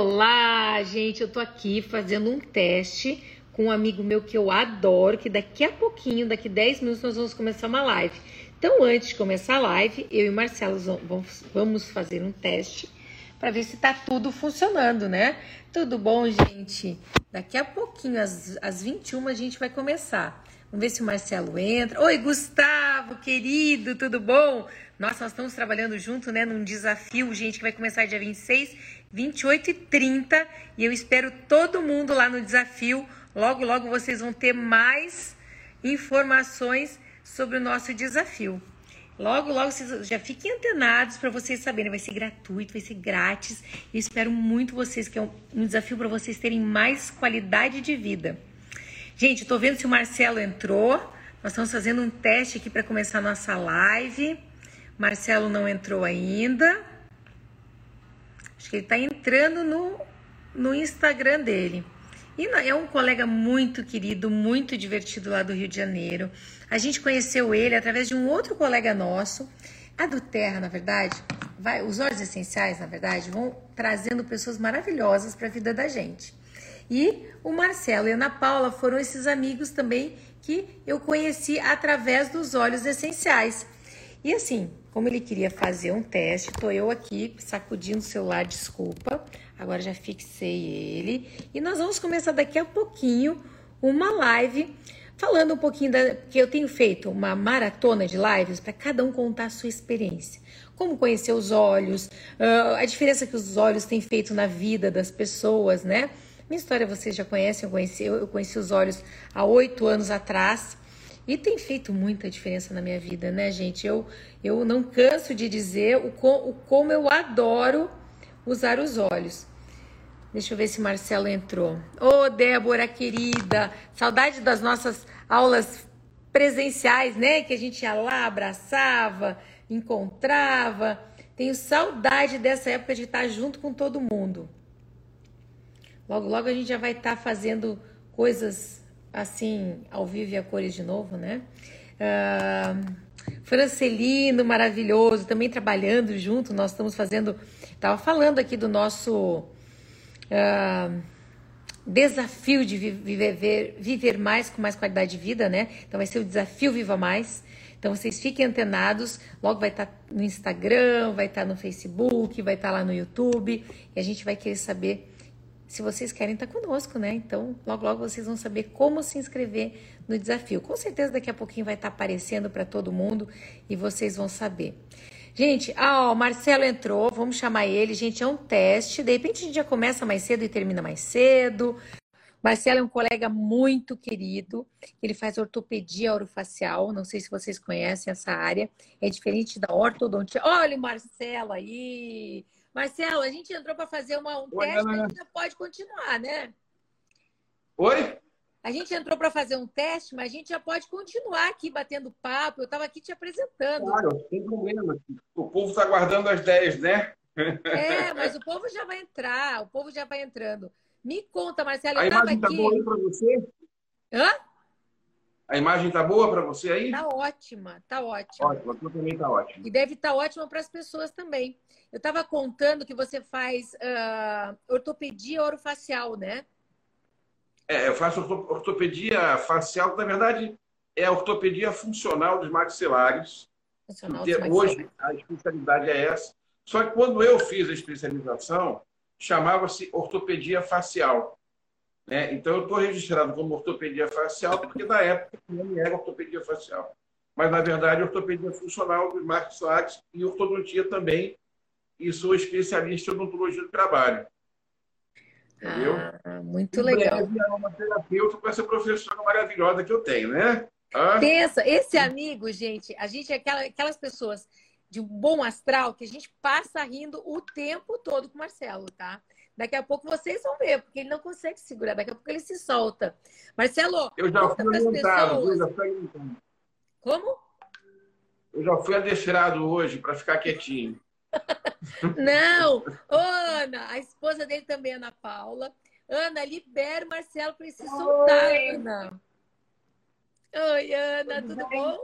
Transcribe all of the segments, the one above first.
Olá, gente, eu tô aqui fazendo um teste com um amigo meu que eu adoro, que daqui a pouquinho, daqui 10 minutos, nós vamos começar uma live. Então, antes de começar a live, eu e o Marcelo vamos fazer um teste para ver se tá tudo funcionando, né? Tudo bom, gente? Daqui a pouquinho, às 21, a gente vai começar. Vamos ver se o Marcelo entra. Oi, Gustavo, querido, tudo bom? Nossa, nós estamos trabalhando junto, né, num desafio, gente, que vai começar dia 26, 28 e 30. E eu espero todo mundo lá no desafio. Logo, logo vocês vão ter mais informações sobre o nosso desafio. Logo, logo vocês já fiquem antenados para vocês saberem. Vai ser gratuito, vai ser grátis. Eu espero muito vocês, que é um desafio para vocês terem mais qualidade de vida. Gente, eu tô vendo se o Marcelo entrou. Nós estamos fazendo um teste aqui para começar a nossa live. Marcelo não entrou ainda. Acho que ele tá entrando no Instagram dele. E é um colega muito querido, muito divertido lá do Rio de Janeiro. A gente conheceu ele através de um outro colega nosso. A do Terra, na verdade, os óleos essenciais, na verdade, vão trazendo pessoas maravilhosas para a vida da gente. E o Marcelo e a Ana Paula foram esses amigos também que eu conheci através dos óleos essenciais. E assim, como ele queria fazer um teste, tô eu aqui sacudindo o celular, desculpa. Agora já fixei ele. E nós vamos começar daqui a pouquinho uma live falando um pouquinho que eu tenho feito uma maratona de lives para cada um contar a sua experiência. Como conhecer os óleos, a diferença que os óleos têm feito na vida das pessoas, né? Minha história vocês já conhecem, eu conheci os óleos há 8 anos atrás e tem feito muita diferença na minha vida, né, gente? Eu não canso de dizer como eu adoro usar os óleos. Deixa eu ver se o Marcelo entrou. Ô, Débora, querida, saudade das nossas aulas presenciais, né? Que a gente ia lá, abraçava, encontrava. Tenho saudade dessa época de estar junto com todo mundo. Logo, logo a gente já vai estar fazendo coisas assim, ao vivo e a cores de novo, né? Francelino, maravilhoso, também trabalhando junto. Nós estamos fazendo... Estava falando aqui do nosso desafio de viver mais com mais qualidade de vida, né? Então vai ser o desafio Viva Mais. Então vocês fiquem antenados. Logo vai estar no Instagram, vai estar no Facebook, vai estar lá no YouTube. E a gente vai querer saber... se vocês querem estar conosco, né? Então, logo, logo vocês vão saber como se inscrever no desafio. Com certeza daqui a pouquinho vai estar aparecendo para todo mundo e vocês vão saber. Gente, o Marcelo entrou, vamos chamar ele. Gente, é um teste. De repente a gente já começa mais cedo e termina mais cedo. Marcelo é um colega muito querido. Ele faz ortopedia orofacial. Não sei se vocês conhecem essa área. É diferente da ortodontia. Olha o Marcelo aí! Marcelo, a gente entrou para fazer um Oi, teste, Ana. a gente já pode continuar, né? Oi? A gente entrou para fazer um teste, mas a gente já pode continuar aqui batendo papo. Eu estava aqui te apresentando. Claro, sem problema. O povo está aguardando as 10, né? Mas o povo já vai entrar, o povo já vai entrando. Me conta, Marcelo, eu A estava imagem está aqui... boa aí para você? Hã? A imagem está boa para você aí? Tá ótima, tá ótima. Ótimo, aqui também está ótimo. E deve estar ótima para as pessoas também. Eu estava contando que você faz ortopedia orofacial, né? Eu faço ortopedia facial, na verdade, é a ortopedia funcional dos maxilares. Funcional dos Hoje, maxilares. a especialidade é essa. Só que quando eu fiz a especialização, chamava-se ortopedia facial, né? Então, eu estou registrado como ortopedia facial porque, na época, não era ortopedia facial. Mas, na verdade, ortopedia funcional dos maxilares e ortodontia também. E sou especialista em odontologia do trabalho. Entendeu? Muito Em legal. breve, é uma terapeuta com essa professora maravilhosa que eu tenho, né? Pensa, esse amigo, gente, a gente é aquelas pessoas de um bom astral que a gente passa rindo o tempo todo com o Marcelo, tá? Daqui a pouco vocês vão ver, porque ele não consegue segurar, daqui a pouco ele se solta. Marcelo, Eu já conta fui para as orientado, pessoas. eu já fui orientado. Como? Eu já fui adestrado hoje para ficar quietinho. Não! Ô, Ana, a esposa dele também, Ana Paula. Ana, libera o Marcelo para ele se soltar, Ana. Oi, Ana, tudo bom?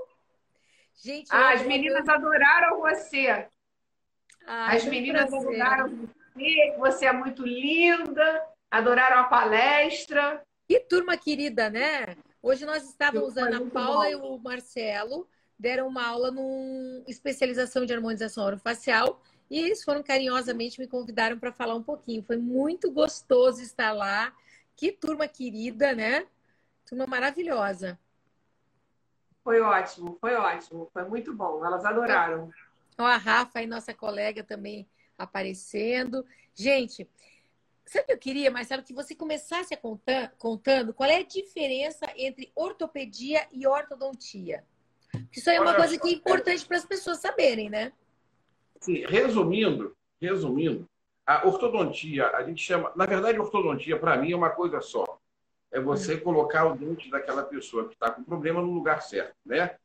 Gente, as meninas adoraram você. As meninas adoraram. que você é muito linda, adoraram a palestra. Que turma querida, né? Hoje nós estávamos, a Foi Ana muito Paula e bom. o Marcelo, deram uma aula num especialização de harmonização orofacial e eles foram carinhosamente me convidaram para falar um pouquinho. Foi muito gostoso estar lá. Que turma querida, né? Turma maravilhosa. Foi ótimo, foi ótimo. Foi muito bom. Elas adoraram. Então, a Rafa e nossa colega também aparecendo. Gente, sabe o que eu queria, Marcelo, que você começasse a contando qual é a diferença entre ortopedia e ortodontia? Porque isso aí é uma Olha coisa só, que é importante para as pessoas saberem, né? assim, resumindo, a ortodontia, a gente chama, na verdade, ortodontia para mim é uma coisa só. É você colocar o dente daquela pessoa que está com problema no lugar certo, né?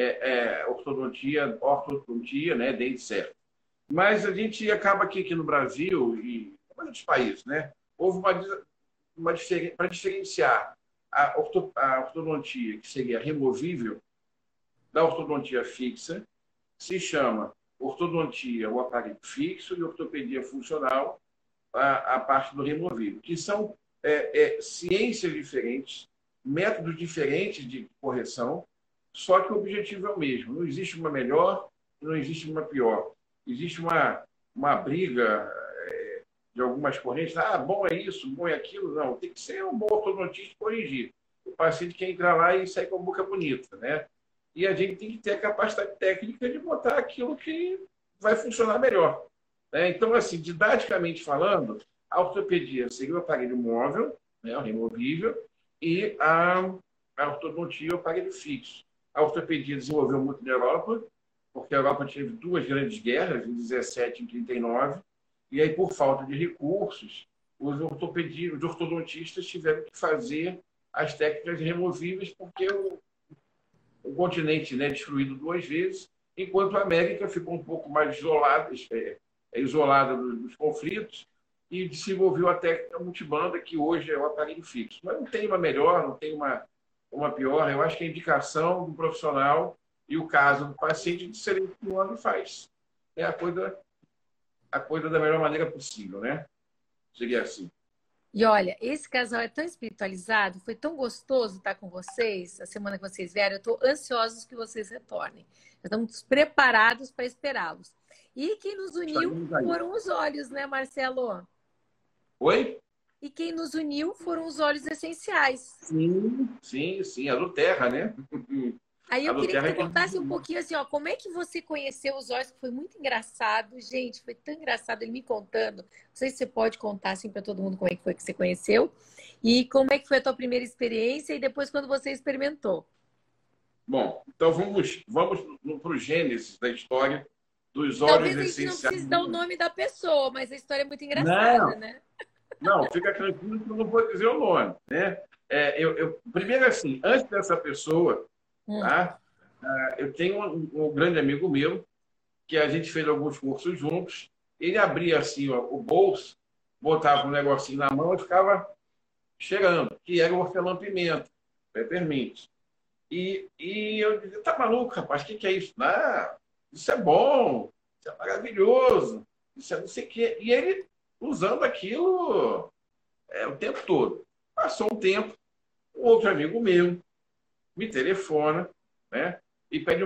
Ortodontia, né? Dente certo. Mas a gente acaba aqui no Brasil e em outros países, né? Houve uma diferença para diferenciar a ortodontia, que seria removível, da ortodontia fixa, se chama ortodontia, o aparelho fixo, e ortopedia funcional, a parte do removível, que são ciências diferentes, métodos diferentes de correção, só que o objetivo é o mesmo. Não existe uma melhor, não existe uma pior. Existe uma briga de algumas correntes. Ah, bom é isso, bom é aquilo. Não, tem que ser um bom ortodontista corrigir. O paciente quer entrar lá e sair com a boca bonita, né? E a gente tem que ter a capacidade técnica de botar aquilo que vai funcionar melhor, né? Então, assim, didaticamente falando, a ortopedia seria o aparelho móvel, né, o removível, e a ortodontia, o aparelho fixo. A ortopedia desenvolveu muito na Europa, porque a Europa teve duas grandes guerras, em 17 e em 39, e aí, por falta de recursos, os ortodontistas tiveram que fazer as técnicas removíveis, porque o continente, né, destruído duas vezes, enquanto a América ficou um pouco mais isolada dos conflitos e desenvolveu a técnica multibanda, que hoje é o aparelho fixo. Mas não tem uma melhor, não tem uma pior. Eu acho que a indicação do profissional e o caso do paciente de selecionando e faz. É a coisa da melhor maneira possível, né? Seria assim. E olha, esse casal é tão espiritualizado, foi tão gostoso estar com vocês, a semana que vocês vieram, eu estou ansiosa que vocês retornem. Estamos preparados para esperá-los. E quem nos uniu Estaremos aí. foram os olhos, né, Marcelo? Oi? E quem nos uniu foram os óleos essenciais. Sim, sim, sim. A do Terra, né? Aí A eu do queria que Terra você que... contasse um pouquinho assim, ó, como é que você conheceu os óleos, que foi muito engraçado, gente, foi tão engraçado ele me contando. Não sei se você pode contar assim para todo mundo como é que foi que você conheceu e como é que foi a tua primeira experiência e depois quando você experimentou. Bom, então vamos para o gênesis da história dos óleos Talvez a gente não essenciais. precise dar o nome da pessoa, mas a história é muito engraçada, Não, né? não, fica tranquilo que eu não vou dizer o nome, né? Primeiro, assim, antes dessa pessoa, Hum. tá? Eu tenho um grande amigo meu que a gente fez alguns cursos juntos. Ele abria assim ó, o bolso, botava um negocinho na mão e ficava cheirando, que era o hortelã-pimenta, peppermint. E eu dizia, tá maluco, rapaz, o que é isso? Não, isso é bom, isso é maravilhoso, isso é não sei o quê. E ele usando aquilo o tempo todo. Passou um tempo, um outro amigo meu me telefona, né? E pede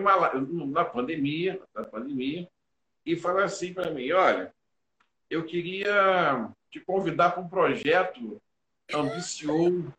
na pandemia, e fala assim para mim, olha, eu queria te convidar para um projeto ambicioso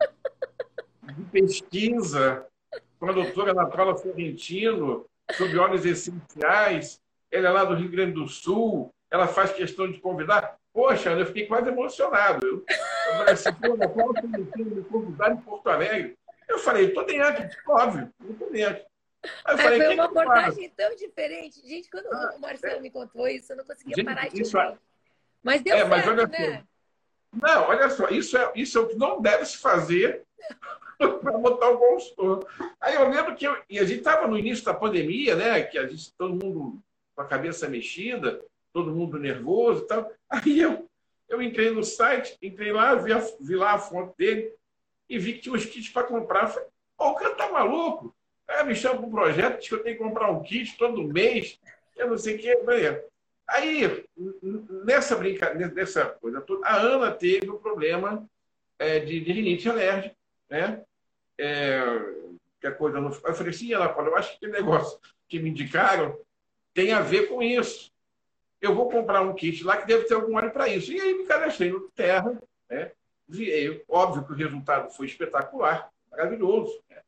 de pesquisa com a doutora Ana Paula Sorrentino sobre óleos essenciais. Ela é lá do Rio Grande do Sul, ela faz questão de convidar. Poxa, eu fiquei quase emocionado. Eu falei assim, pô, Ana Paula Sorrentino me convidar em Porto Alegre. Eu falei, estou dentro, óbvio, estou dentro. Aí eu Aí falei, o foi que uma que eu faço? abordagem tão diferente. Gente, quando o Marcelo me contou isso, eu não conseguia parar Gente, de rir. Mas deu mas certo, olha só, né? não, olha só, isso é o que não deve se fazer para botar o consultor. Aí eu lembro e a gente estava no início da pandemia, né? Que todo mundo com a cabeça mexida, todo mundo nervoso e tal. Aí eu entrei no site, entrei lá, vi lá a fonte dele e vi que tinha uns kits para comprar. Eu falei, pô, o cara tá maluco? Aí me chama para um projeto, diz que eu tenho que comprar um kit todo mês, eu não sei o que. Aí, nessa brincadeira, nessa coisa toda, a Ana teve um problema de rinite alérgica, né? É, que a coisa não... Eu falei assim, ela falou, eu acho que aquele negócio que me indicaram tem a ver com isso. Eu vou comprar um kit lá que deve ter algum óleo para isso. E aí me cadastrei no Terra, né? Óbvio que o resultado foi espetacular, maravilhoso. Né?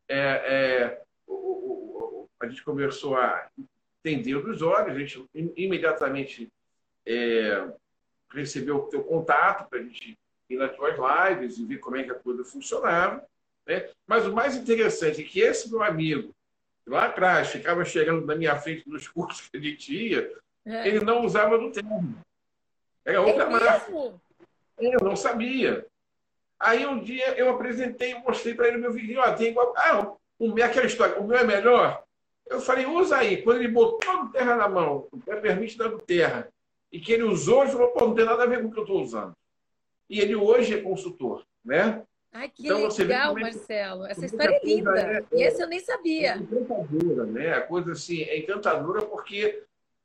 A gente começou a entender dos olhos, a gente imediatamente recebeu o teu contato para a gente ir nas tuas lives e ver como é que a coisa funcionava. Né? Mas o mais interessante é que esse meu amigo, lá atrás, ficava chegando na minha frente nos cursos que a gente ia, ele não usava do termo. Era outra marca. Eu não sabia. Aí um dia eu apresentei e mostrei para ele o meu vizinho. Tem igual... aquela história, o meu é melhor. Eu falei, usa aí. Quando ele botou do terra na mão, o permite da do terra, e que ele usou, ele falou, pô, não tem nada a ver com o que eu estou usando. E ele hoje é consultor, né? Ai, que então, legal, Marcelo. Essa história é linda. E essa eu nem sabia. É encantadora, né? A coisa assim, é encantadora porque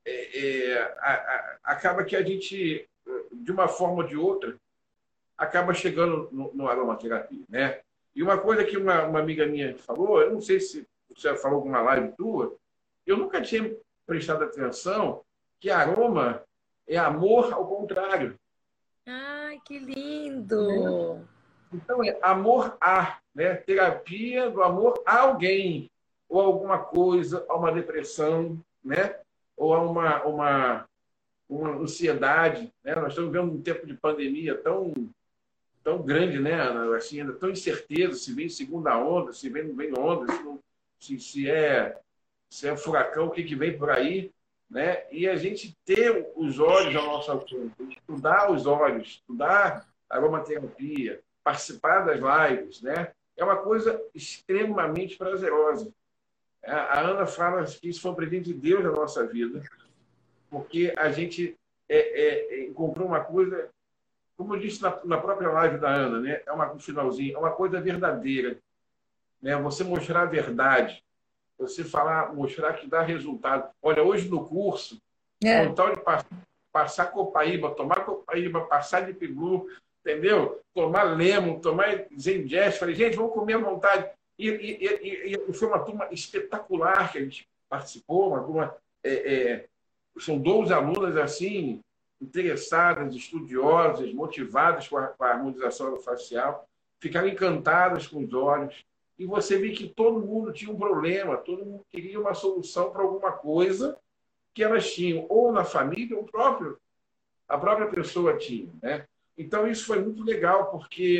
acaba que a gente, de uma forma ou de outra, acaba chegando no aromaterapia, né? E uma coisa que uma amiga minha falou, eu não sei se você falou alguma live tua, eu nunca tinha prestado atenção que aroma é amor ao contrário. Ai, que lindo! Então, é amor a, né? Terapia do amor a alguém, ou a alguma coisa, a uma depressão, né? Ou a uma ansiedade. Né? Nós estamos vivendo um tempo de pandemia tão grande, né? Assim, ainda tão incerteza, se vem segunda onda, se vem, não vem onda, se é furacão, o que vem por aí. Né? E a gente ter os olhos ao nosso alcance, estudar os olhos, estudar aromaterapia, participar das lives, né? É uma coisa extremamente prazerosa. A Ana fala que isso foi um presente de Deus na nossa vida, porque a gente encontrou uma coisa, como eu disse na própria live da Ana, né? Um finalzinho, é uma coisa verdadeira. Né? Você mostrar a verdade, você mostrar que dá resultado. Olha, hoje no curso, com tal de passar copaíba, tomar copaíba, passar de piglu, entendeu? Tomar lemon, tomar zengeste. Falei, gente, vamos comer à vontade. E foi uma turma espetacular que a gente participou, uma turma... são 12 alunas assim, interessadas, estudiosas, motivadas com a harmonização facial, ficaram encantadas com os olhos. E você vê que todo mundo tinha um problema, todo mundo queria uma solução para alguma coisa que elas tinham, ou na família, ou a própria pessoa tinha. Né? Então, isso foi muito legal,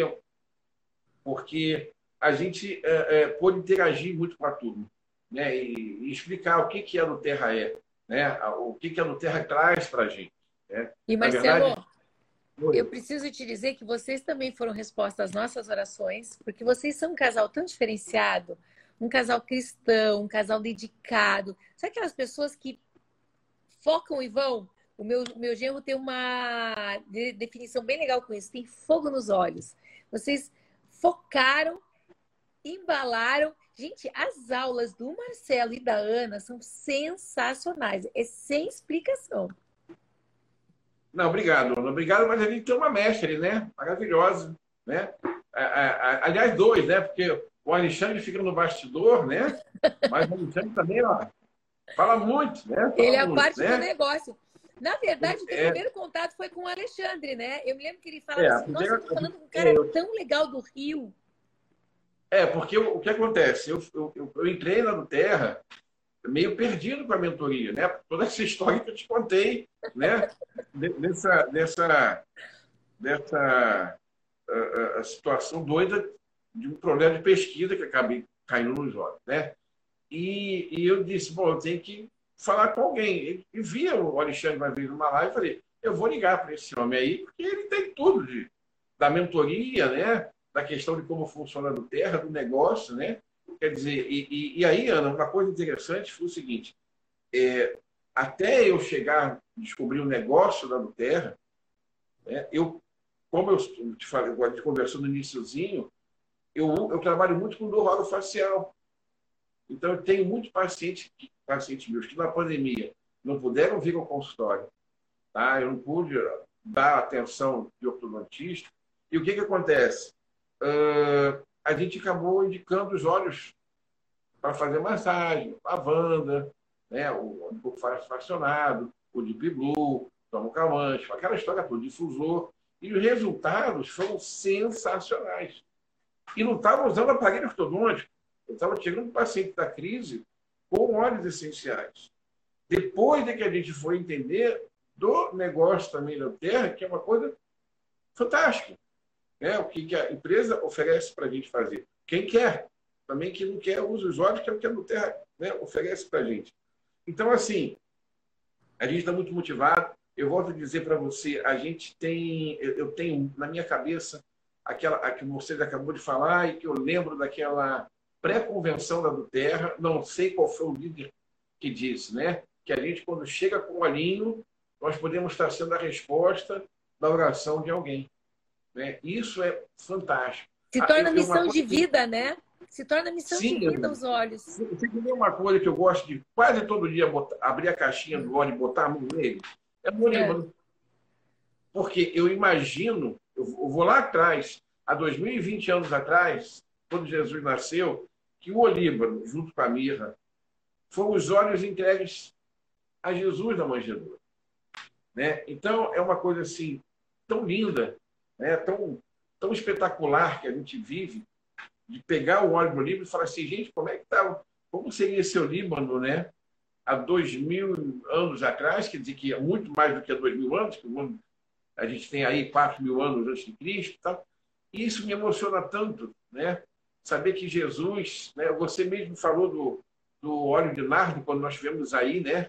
porque a gente pôde interagir muito com a turma, né? E explicar o que a Nuterra é, né? O que a Nuterra traz para a gente. Né? E, Marcelo, eu preciso te dizer que vocês também foram resposta às nossas orações, porque vocês são um casal tão diferenciado, um casal cristão, um casal dedicado. Sabe aquelas pessoas que focam e vão? O meu genro tem uma definição bem legal com isso, tem fogo nos olhos. Vocês focaram, embalaram. Gente, as aulas do Marcelo e da Ana são sensacionais. É sem explicação. Não, obrigado, Ana. Obrigado, mas a gente tem uma mestre, né? Maravilhosa, né? Aliás, dois, né? Porque o Alexandre fica no bastidor, né? Mas o Alexandre também, ó, fala muito, né? Fala ele é muito, a parte né? do negócio. Na verdade, o primeiro contato foi com o Alexandre, né? Eu me lembro que ele falava assim, nossa, eu tô falando com um cara tão legal do Rio. Porque o que acontece? Eu entrei na Nuterra meio perdido com a mentoria, né? Toda essa história que eu te contei, né? Dessa situação doida de um problema de pesquisa que acabei caindo nos olhos, né? E eu disse, bom, eu tenho que falar com alguém. E via o Alexandre uma vez numa live e falei, eu vou ligar para esse homem aí, porque ele tem tudo da mentoria, né? Da questão de como funciona a Nuterra, do negócio, né? Quer dizer, e aí, Ana, uma coisa interessante foi o seguinte, até eu chegar a descobrir o negócio da Nuterra, né, como eu te falei, a gente conversou no iniciozinho, eu trabalho muito com dor orofacial. Então, eu tenho muitos pacientes meus que na pandemia não puderam vir ao consultório. Tá? Eu não pude dar atenção de ortodontista. E o que acontece? A gente acabou indicando os olhos para fazer massagem, a Wanda, né? O pouco fracionado, o Deep Blue, tomo calmante, aquela história toda, difusor. E os resultados foram sensacionais. E não estava usando aparelho ortodôntico. Eu estava tirando um paciente da crise com óleos essenciais. Depois de que a gente foi entender do negócio também da Terra, que é uma coisa fantástica. Né? O que a empresa oferece para a gente fazer. Quem quer, também quem não quer, usa os óleos, que é o que a Nuterra, né, oferece para a gente. Então, assim, a gente está muito motivado. Eu volto a dizer para você, a gente tem, eu tenho na minha cabeça a que você acabou de falar e que eu lembro daquela pré-convenção da Nuterra, não sei qual foi o líder que disse, né? Que a gente, quando chega com o olhinho, nós podemos estar sendo a resposta da oração de alguém. Né? Isso é fantástico. Se torna missão de vida, né? Se torna missão de vida os olhos. Você entendeu uma coisa que eu gosto de quase todo dia abrir a caixinha do óleo e botar a mão nele? É o olíbano. Porque eu imagino, eu vou lá atrás, há 2020 anos atrás, quando Jesus nasceu, que o olíbano, junto com a mirra, foram os óleos entregues a Jesus na manjedoura. Né? Então, é uma coisa assim, tão linda, né? tão espetacular que a gente vive, de pegar o óleo do Líbano e falar assim, gente, como seria esse Líbano, né? Há 2000 anos atrás, quer dizer que é muito mais do que há 2000 anos, que a gente tem aí 4000 anos antes de Cristo, tá? E isso me emociona tanto, né? Saber que Jesus, né? Você mesmo falou do óleo de nardo, quando nós tivemos aí, né?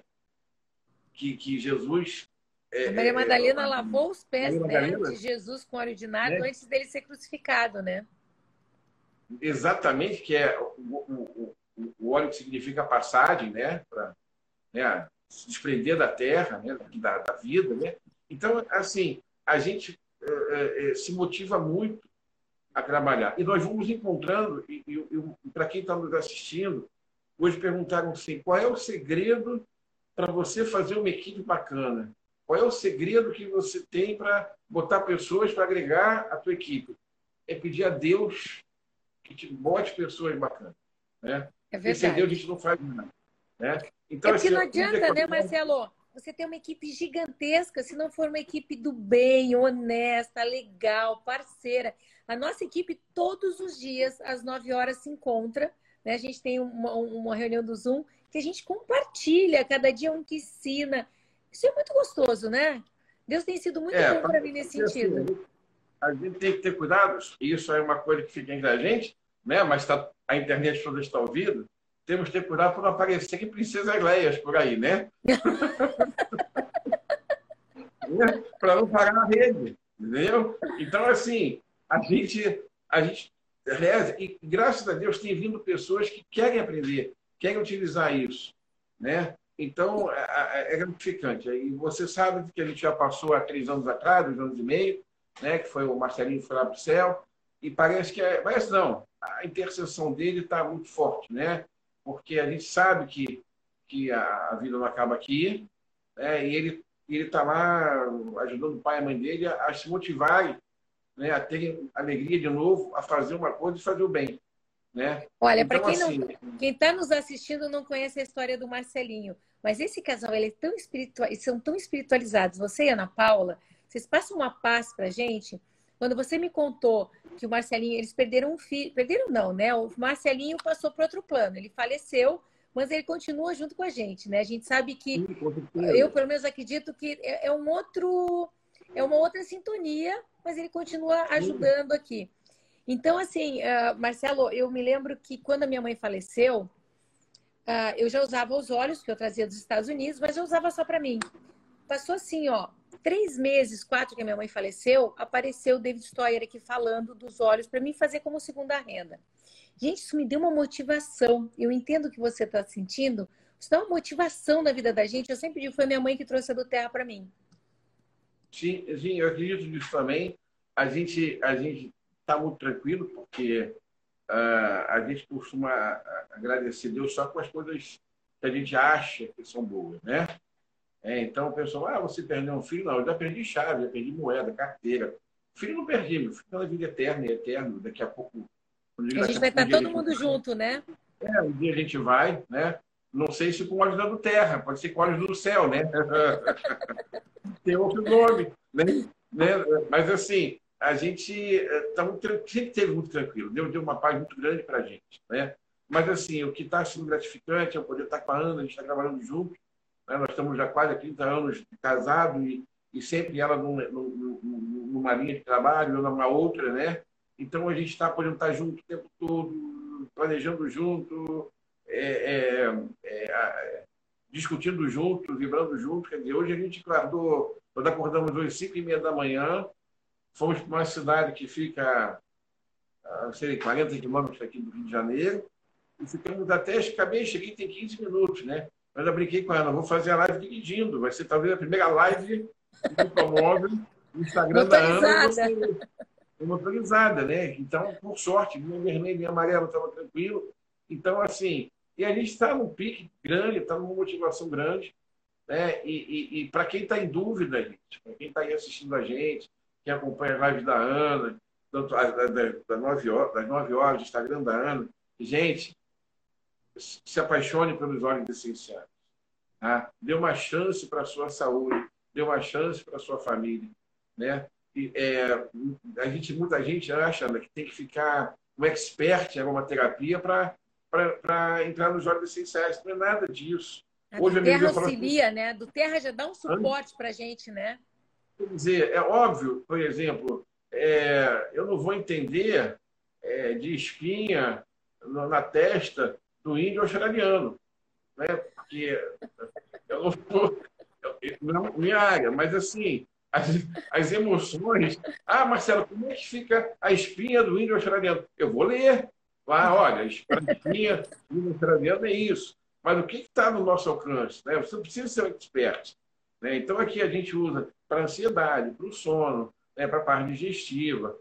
Que Jesus... A Maria Madalena lavou os pés, né, de Jesus com óleo de nardo, né? Antes dele ser crucificado, né? Exatamente, que é o óleo que significa passagem, né? Para, né, se desprender da terra, né? da vida, né? Então, assim, a gente se motiva muito a trabalhar. E nós vamos encontrando, e para quem está nos assistindo, hoje perguntaram assim, qual é o segredo para você fazer uma equipe bacana? Qual é o segredo que você tem para botar pessoas para agregar a tua equipe? É pedir a Deus que te bote pessoas bacanas. Né? É verdade. Sem Deus a gente não faz nada. Né? Então, porque não adianta, né, Marcelo? Você tem uma equipe gigantesca se não for uma equipe do bem, honesta, legal, parceira. A nossa equipe, todos os dias, às 9 horas, se encontra. Né? A gente tem uma reunião do Zoom que a gente compartilha, cada dia um que ensina. Isso é muito gostoso, né? Deus tem sido muito bom para mim nesse sentido. A gente tem que ter cuidado, isso é uma coisa que fica entre a gente, né? Mas a internet toda está ouvindo. Temos que ter cuidado para não aparecer que princesas Leias por aí, né? Para não parar na rede, entendeu? Então, assim, a gente reza, e graças a Deus tem vindo pessoas que querem aprender, querem utilizar isso, né? Então, é gratificante. E você sabe que a gente já passou há 3 anos atrás, 2 anos e meio, né? Que foi o Marcelinho foi lá para o céu, e parece que parece não, a intercessão dele está muito forte, né? Porque a gente sabe que a vida não acaba aqui, né? E ele está lá ajudando o pai e a mãe dele a se motivarem, né? A terem alegria de novo, a fazer uma coisa e fazer o bem. Né? Olha, então, para quem assim, está nos assistindo não conhece a história do Marcelinho, mas esse casal ele é tão eles são tão espiritualizados. Você e a Ana Paula, vocês passam uma paz para gente. Quando você me contou que o Marcelinho, eles perderam um filho, perderam não, né? O Marcelinho passou para outro plano, ele faleceu, mas ele continua junto com a gente, né? A gente sabe que eu pelo menos acredito que é uma outra sintonia, mas ele continua ajudando aqui. Então, assim, Marcelo, eu me lembro que quando a minha mãe faleceu, eu já usava os óleos que eu trazia dos Estados Unidos, mas eu usava só para mim. Passou assim, 3 meses, 4 que a minha mãe faleceu, apareceu o David Stoyer aqui falando dos óleos para mim fazer como segunda renda. Gente, isso me deu uma motivação. Eu entendo o que você está sentindo. Isso dá uma motivação na vida da gente. Eu sempre digo, foi minha mãe que trouxe a do Terra para mim. Sim, eu acredito nisso também. A gente está muito tranquilo, porque a gente costuma agradecer a Deus só com as coisas que a gente acha que são boas, né? Então, o pessoal, você perdeu um filho? Não, eu já perdi chave, já perdi moeda, carteira. Filho não perdi, meu filho está na vida eterna e eterno. Daqui a pouco, A gente vai estar todo mundo junto, né? Um dia a gente vai, né? Não sei se com olhos da terra, pode ser com olhos do céu, né? Tem outro nome, né? Mas assim, a gente sempre teve muito tranquilo, deu uma paz muito grande para a gente, né? Mas assim, o que está sendo gratificante é eu poder estar com a Ana, a gente está trabalhando junto, né? Nós estamos já quase há 30 anos casados e sempre ela numa linha de trabalho, eu numa outra, né? Então a gente está podendo estar junto o tempo todo, planejando junto, discutindo junto, vibrando junto. Quer dizer, hoje a gente acordou, nós acordamos hoje 5h30 da manhã, fomos para uma cidade que fica a 40 quilômetros aqui do Rio de Janeiro, e ficamos até, cheguei tem 15 minutos, né? Mas eu brinquei com ela, vou fazer a live dirigindo, vai ser talvez a primeira live do automóvel no Instagram da Ana. Motorizada, né? Então, por sorte, minha vermelha e minha amarela estava tranquilo. Então, assim, e a gente está num pique grande, está numa motivação grande, né? E para quem está em dúvida, gente, para quem está aí assistindo a gente, quem acompanha a live da Ana, tanto das 9 horas do Instagram da Ana, gente, se apaixone pelos óleos essenciais. Tá? Dê uma chance para a sua saúde, dê uma chance para a sua família, né? Muita gente acha, né, que tem que ficar um expert em aromaterapia para entrar nos óleos essenciais. Não é nada disso. Hoje a Terra auxilia, né? Do Terra já dá um suporte para a gente, né? Quer dizer, é óbvio, por exemplo, eu não vou entender de espinha na testa do índio australiano, né? Porque eu não é minha área, mas assim, as emoções. Marcelo, como é que fica a espinha do índio australiano? Eu vou ler. Olha, a espinha do índio australiano é isso. Mas o que está no nosso alcance? Né? Você precisa ser um expert. Né? Então, aqui a gente usa para ansiedade, para o sono, né? Para a parte digestiva,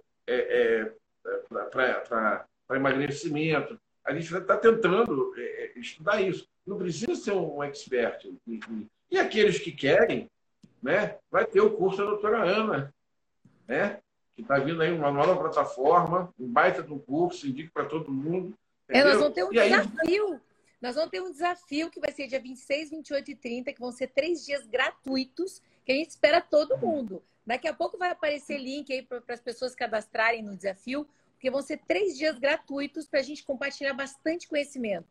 para emagrecimento. A gente está tentando estudar isso. Não precisa ser um expert. E aqueles que querem, né? Vai ter o curso da doutora Ana, né? Que está vindo aí uma nova plataforma, um baita do curso, indico para todo mundo. Nós vamos ter um desafio. Nós vamos ter um desafio que vai ser dia 26, 28 e 30, que vão ser 3 dias gratuitos, que a gente espera todo mundo. Daqui a pouco vai aparecer link aí para as pessoas cadastrarem no desafio, porque vão ser 3 dias gratuitos para a gente compartilhar bastante conhecimento.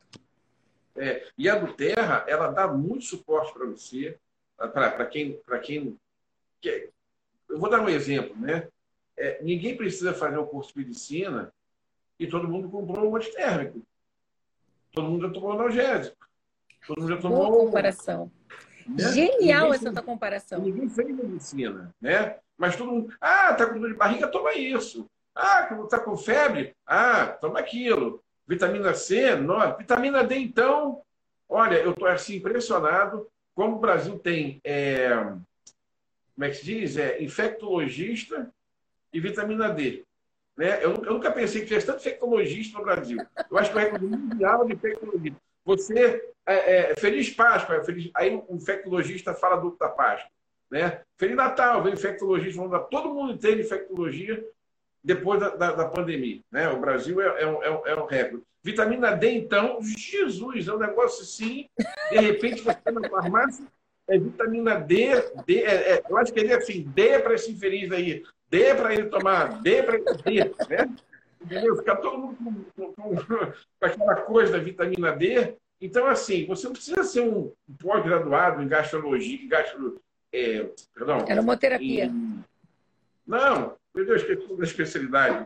E a do Terra, ela dá muito suporte para você, para quem quer. Eu vou dar um exemplo, né? Ninguém precisa fazer o curso de medicina e todo mundo comprou um antitérmico. Todo mundo já tomou analgésico. Todo mundo já tomou. Boa comparação. Né? Genial essa tua comparação. Ninguém fez medicina, né? Mas todo mundo. Tá com dor de barriga, toma isso. Tá com febre? Toma aquilo. Vitamina C, não. Vitamina D, então. Olha, eu estou assim impressionado como o Brasil tem, como é que se diz? Infectologista e vitamina D. Né? Eu nunca pensei que tivesse tanto infectologista no Brasil. Eu acho que é o recorde mundial de infectologista. Você, Feliz Páscoa, aí o infectologista fala da Páscoa. Né? Feliz Natal, vem infectologista, todo mundo entende infectologia depois da pandemia. Né? O Brasil é um recorde. Vitamina D, então, Jesus, é um negócio assim, de repente você está na farmácia, vitamina D, eu acho que ele é assim, D para esse infeliz aí, D para ele tomar, D para ele ter, né? Entendeu? Ficar todo mundo com aquela coisa da vitamina D. Então, assim, você não precisa ser um pós-graduado em gastrologia, perdão. Aromaterapia. Não, meu Deus, que é toda a especialidade.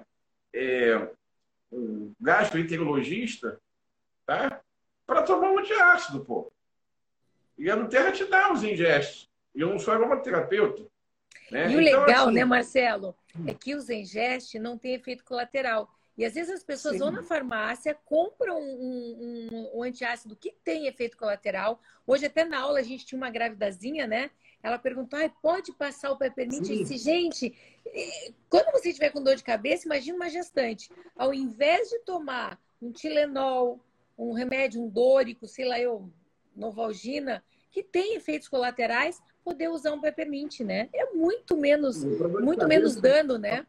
Um gastroenterologista, tá? Para tomar um antiácido, pô. E a Nuterra te dá os ingestos. E eu não sou aromaterapeuta. Né? E o legal, assim, né, Marcelo, é que os Engest não tem efeito colateral. E às vezes as pessoas vão na farmácia, compram um antiácido que tem efeito colateral. Hoje, até na aula, a gente tinha uma gravidazinha, né? Ela perguntou, pode passar o peppermint? Eu disse, gente, quando você estiver com dor de cabeça, imagina uma gestante. Ao invés de tomar um Tilenol, um remédio, um Dórico, sei lá, Novalgina, que tem efeitos colaterais, poder usar um peppermint, né? É muito menos dano, né?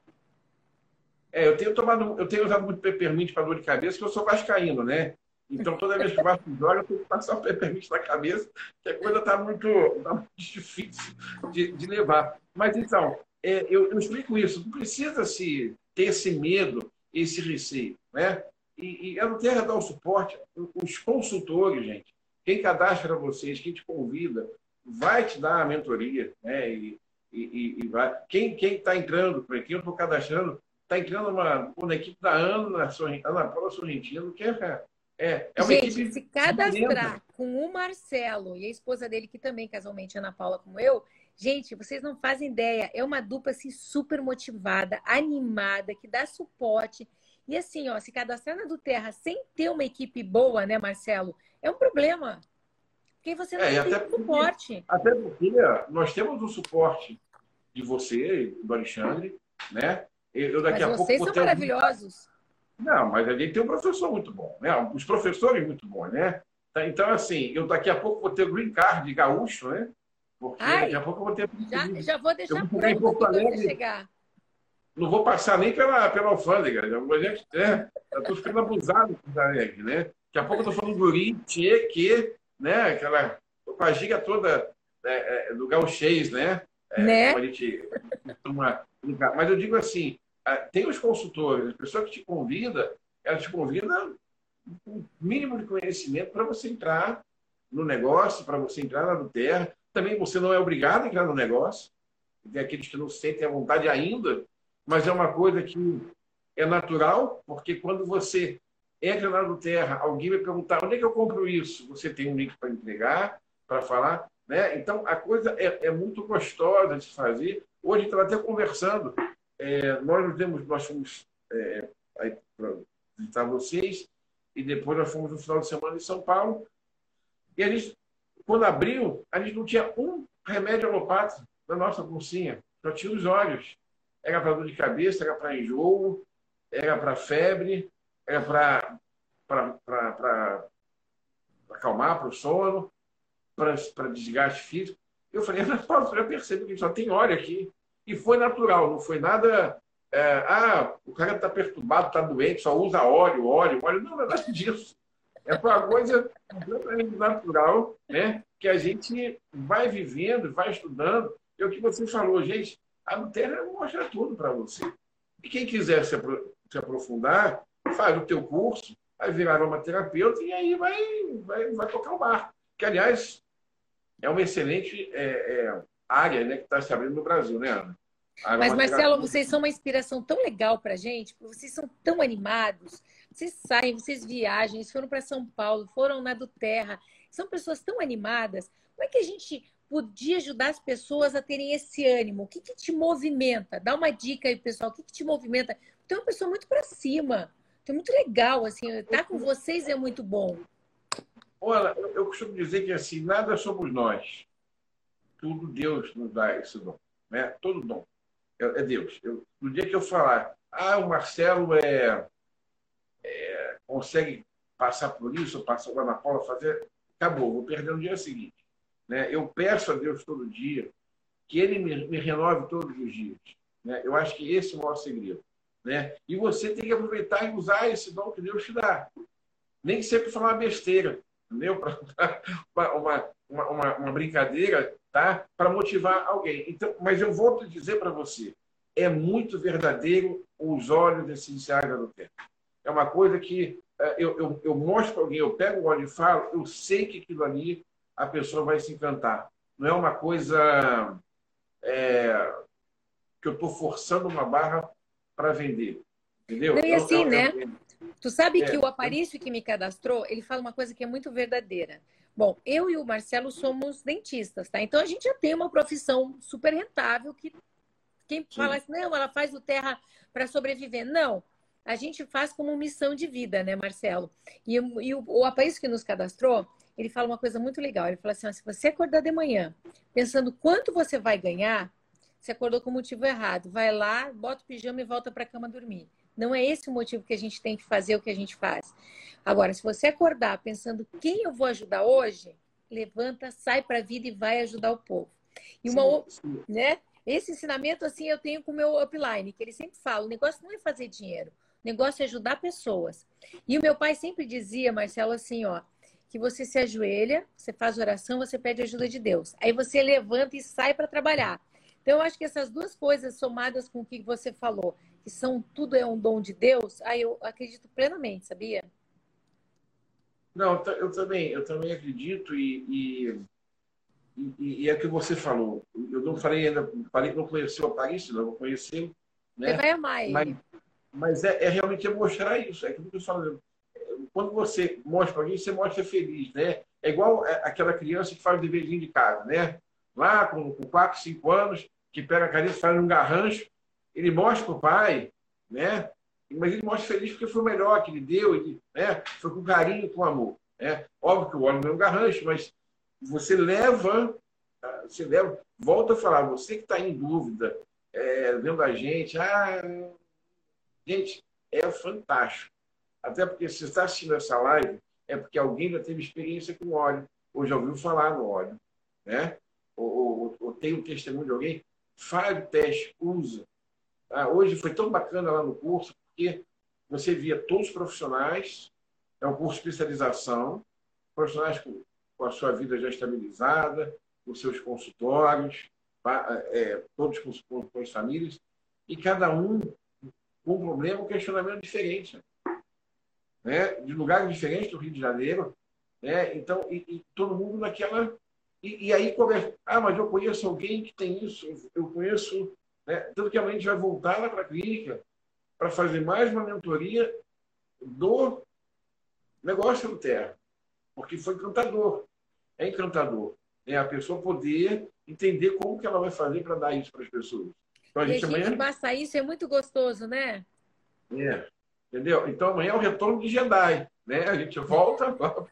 Eu tenho usado muito peppermint para dor de cabeça, porque eu sou vascaíno, né? Então, toda vez que o Vasco joga, eu tenho que passar o peppermint na cabeça, que a coisa tá muito difícil de levar. Mas, então, eu explico isso. Não precisa se ter esse medo, esse receio, né? E a Nuterra dá o suporte. Os consultores, gente, quem cadastra vocês, quem te convida, vai te dar a mentoria, né? E vai. Quem está entrando, quem eu estou cadastrando, está entrando na equipe da Ana Paula Sorrentino, que é uma Gente, equipe se tremenda. cadastrar com o Marcelo e a esposa dele, que também casualmente é Ana Paula como eu, gente, vocês não fazem ideia. É uma dupla assim, super motivada, animada, que dá suporte. E assim, ó, se cadastrar na do Terra sem ter uma equipe boa, né, Marcelo? É um problema. Porque você E não tem até suporte. até porque nós temos o suporte de você, do Alexandre, né? Eu daqui Mas a pouco vocês vou são ter um. maravilhosos. Não, mas a gente tem um professor muito bom, né? Os professores muito bons, né? Então, assim, eu daqui a pouco vou ter o green card de gaúcho, né? Porque daqui a Ai, pouco eu vou ter. já vou Eu deixar vou chegar em pronto Porto aqui quando você Alegre, chegar. não vou passar nem pela alfândega. Eu estou ficando abusado em Porto Alegre, né? Daqui a pouco eu estou falando guri, tchê, que, né? Tô com a giga toda do gauchês, né? Como Né? a gente costuma brincar. Mas eu digo assim, tem os consultores, a pessoa que te convida, ela te convida um mínimo de conhecimento para você entrar no negócio, para você entrar na Terra. Também você não é obrigado a entrar no negócio. Tem aqueles que não sentem a vontade ainda, mas é uma coisa que é natural, porque quando você entra na Terra, alguém vai perguntar onde é que eu compro isso? Você tem um link para entregar, para falar, né? Então a coisa é muito gostosa de se fazer. Hoje a gente estava até conversando. Nós fomos para visitar vocês e depois nós fomos no final de semana em São Paulo. E a gente, quando abriu, a gente não tinha um remédio alopático na nossa bolsinha. Só tinha os olhos. Era para dor de cabeça, era para enjoo, era para febre, era para acalmar, para o sono, para desgaste físico. Eu falei, mas Paulo, já percebi que só tem óleo aqui. E foi natural, não foi nada. O cara está perturbado, está doente, só usa óleo. Não é nada disso. É uma coisa completamente natural, né? Que a gente vai vivendo, vai estudando. É o que você falou, gente, a Nutella mostra tudo para você. E quem quiser se aprofundar, faz o teu curso, vai virar aromaterapeuta e aí vai tocar o barco. Que, aliás, é uma excelente área, né, que está se abrindo no Brasil, né, Ana? A Mas, Marcelo, aromaterapia. vocês são uma inspiração tão legal pra gente, porque vocês são tão animados. Vocês saem, vocês viajam, vocês foram para São Paulo, foram na do Terra. São pessoas tão animadas. Como é que a gente podia ajudar as pessoas a terem esse ânimo? O que que te movimenta? Dá uma dica aí, pessoal. O que que te movimenta? Tu é uma pessoa muito para cima. Tu é muito legal, assim. Estar com vocês é muito bom. Olha, eu costumo dizer que assim, nada somos nós. Tudo Deus nos dá esse dom, né? Todo dom é Deus. No dia que eu falar, o Marcelo consegue passar por isso, passar o Ana Paula fazer, acabou, vou perder no dia seguinte, né? Eu peço a Deus todo dia que Ele me renove todos os dias, né? Eu acho que esse é o maior segredo, né? E você tem que aproveitar e usar esse dom que Deus te dá. Nem sempre falar besteira, entendeu? Uma brincadeira, tá? Para motivar alguém. Então, mas eu volto a dizer para você, é muito verdadeiro os óleos essenciais da Nutella. É uma coisa que eu mostro para alguém, eu pego o óleo e falo, eu sei que aquilo ali a pessoa vai se encantar. Não é uma coisa que eu estou forçando uma barra para vender, entendeu? Não, e assim, né? É, Tu sabe que é, o Aparício que me cadastrou, ele fala uma coisa que é muito verdadeira. Bom, eu e o Marcelo somos dentistas, tá? Então a gente já tem uma profissão super rentável que quem fala sim. assim, não, ela faz o terra para sobreviver. Não, a gente faz como missão de vida, né, Marcelo? E o Aparício que nos cadastrou, ele fala uma coisa muito legal. Ele fala assim, ó, se você acordar de manhã pensando quanto você vai ganhar, você acordou com o motivo errado. Vai lá, bota o pijama e volta para a cama dormir. Não é esse o motivo que a gente tem que fazer o que a gente faz. Agora, se você acordar pensando quem eu vou ajudar hoje, levanta, sai para a vida e vai ajudar o povo. E Sim. né? Esse ensinamento, assim, eu tenho com o meu upline, que ele sempre fala, o negócio não é fazer dinheiro, o negócio é ajudar pessoas. E o meu pai sempre dizia, Marcelo, assim, ó, que você se ajoelha, você faz oração, você pede ajuda de Deus. Aí você levanta e sai para trabalhar. Então, eu acho que essas duas coisas, somadas com o que você falou, que são tudo é um dom de Deus, aí eu acredito plenamente, sabia? Não, eu também acredito e é o que você falou. Eu não falei ainda, falei que não conheceu o Aparício, não, vou conhecer, Você né? vai amar Mas, ele. mas é realmente mostrar isso. É aquilo que eu falo. Quando você mostra para alguém, você mostra feliz, né? É igual aquela criança que faz o deverzinho de casa, né? Lá com 4, 5 anos, que pega a caneta e faz um garrancho, ele mostra para o pai, né? Mas ele mostra feliz porque foi o melhor que ele deu, ele, né? Foi com carinho, com amor, né? Óbvio que o óleo não é um garrancho, mas você leva, volta a falar, você que está em dúvida, vendo a gente, gente, é fantástico. Até porque se você está assistindo essa live, é porque alguém já teve experiência com óleo, ou já ouviu falar no óleo, né? Ou tem um testemunho de alguém, faz o teste, usa. Hoje foi tão bacana lá no curso, porque você via todos os profissionais, é um curso de especialização, profissionais com a sua vida já estabilizada, os seus consultórios, todos com as famílias, e cada um com um problema, um questionamento diferente, né? De lugares diferentes do Rio de Janeiro, né? Então, todo mundo naquela. E aí começa, mas eu conheço alguém que tem isso, eu conheço. Né? Tanto que a gente vai voltar lá para a clínica para fazer mais uma mentoria do negócio do terra, porque foi encantador. É encantador. Né? A pessoa poder entender como que ela vai fazer para dar isso para as pessoas. Então, a E a gente gente amanhã. passar isso é muito gostoso, né? Entendeu? Então, amanhã é o retorno de Jedi. Né? A gente volta para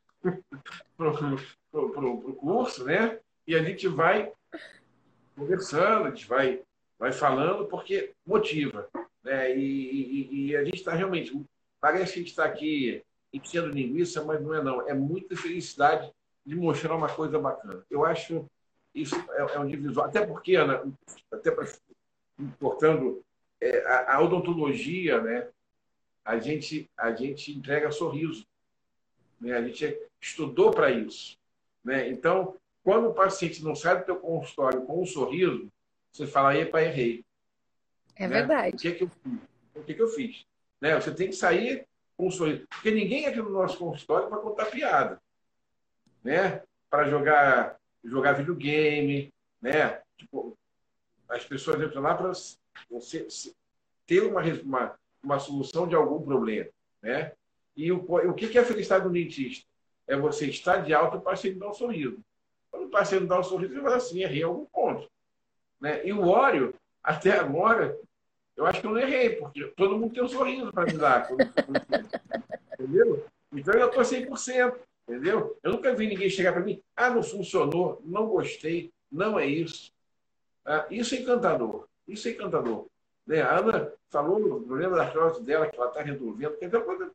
o curso, né? E a gente vai conversando, a gente vai falando, porque motiva. Né? E a gente está realmente. Parece que a gente está aqui enchendo linguiça, mas não é não. É muita felicidade de mostrar uma coisa bacana. Eu acho isso é um divisor. Até porque, Ana, até importando a odontologia, né? A gente entrega sorriso. Né? A gente estudou para isso. Né? Então, quando o paciente não sai do teu consultório com um sorriso, você fala, epa, errei. É Né? O verdade. que é que eu fiz? O que é que eu fiz? Né? Você tem que sair com um sorriso. Porque ninguém aqui no nosso consultório para contar piada. Né? Para jogar videogame. Né? Tipo, as pessoas entram lá para você ter uma solução de algum problema. Né? E o que é a felicidade do dentista? É você estar de alta e o paciente dar um sorriso. Quando o paciente dá um sorriso, ele fala assim, errei algum ponto. Né? E o óleo, até agora, eu acho que eu não errei, porque todo mundo tem um sorriso para me dar. Entendeu? Então eu já estou 100%. Entendeu? Eu nunca vi ninguém chegar para mim, não funcionou, não gostei, não é isso. Isso é encantador. Isso é encantador. Né? A Ana falou no problema da artrose dela, que ela está resolvendo, que é uma coisa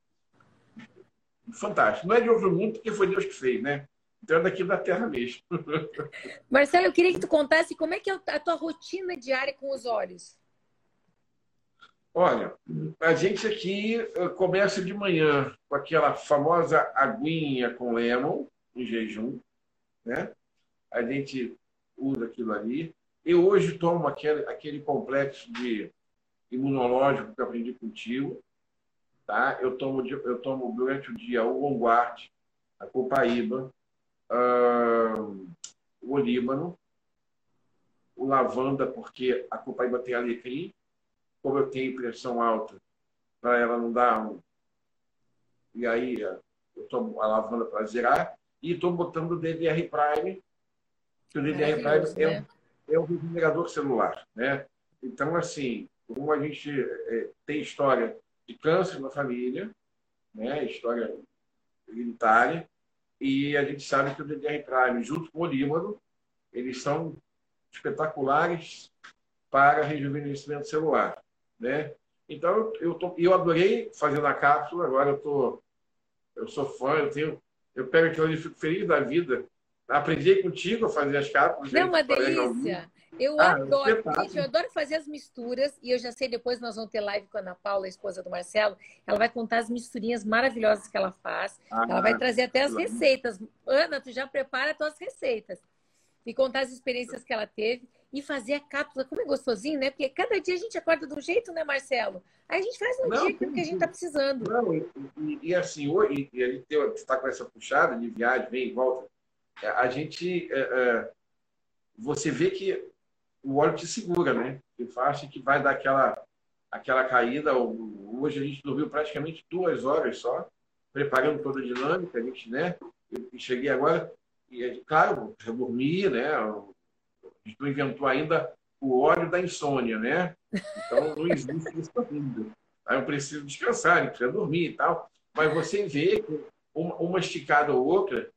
fantástica. Não é de outro mundo, porque foi Deus que fez, né? Então é daqui da terra mesmo. Marcelo, eu queria que tu contasse como é que é a tua rotina diária com os olhos. Olha, a gente aqui começa de manhã com aquela famosa aguinha com lemon, em jejum, né? A gente usa aquilo ali. Eu hoje tomo aquele complexo de imunológico que eu aprendi contigo, tá? Eu tomo durante o dia o Onguard, a Copaíba, o Olíbano, o Lavanda, porque a Copaíba tem alecrim, como eu tenho pressão alta, para ela não dar um. E aí eu tomo a lavanda para zerar e estou botando o DDR Prime, que o DDR Prime Maravilhoso, né? é um regenerador celular. Né? Então, assim, como a gente tem história de câncer na família, né? História hereditária, e a gente sabe que o DDR Prime, junto com o Olímano, eles são espetaculares para rejuvenescimento celular. Né? Então, eu adorei fazendo a cápsula, agora eu sou fã, Eu pego aquilo ali e fico feliz da vida. Aprendi contigo a fazer as cápsulas. Não, uma delícia. Eu Ah, é um adoro. espetáculo. Gente, eu adoro fazer as misturas. E eu já sei, depois nós vamos ter live com a Ana Paula, a esposa do Marcelo. Ela vai contar as misturinhas maravilhosas que ela faz. Ela vai trazer até as receitas. Ana, tu já prepara as tuas receitas. E contar as experiências que ela teve. E fazer a cápsula, como é gostosinho, né? Porque cada dia a gente acorda de um jeito, né, Marcelo? Aí a gente faz no dia aquilo que a gente está precisando. Não, e assim, hoje, e a gente está com essa puxada de viagem, vem e volta. A gente... você vê que o óleo te segura, né? Você acha que vai dar aquela caída. Hoje a gente dormiu praticamente 2 horas só, preparando toda a dinâmica, a gente, né? Eu cheguei agora, e claro, eu dormi, né? A gente não inventou ainda o óleo da insônia, né? Então não existe isso ainda. Aí eu preciso descansar, eu preciso dormir e tal. Mas você vê que uma esticada ou outra,